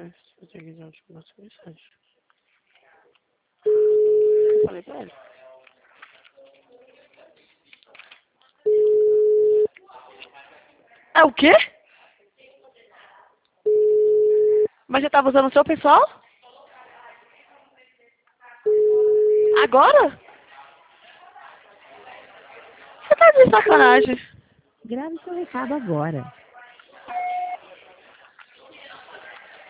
Eu tenho que dar uma mensagem. Eu falei pra ele. É o quê? Mas você tava usando o seu pessoal? Agora? Você tá de sacanagem. Grave seu recado agora.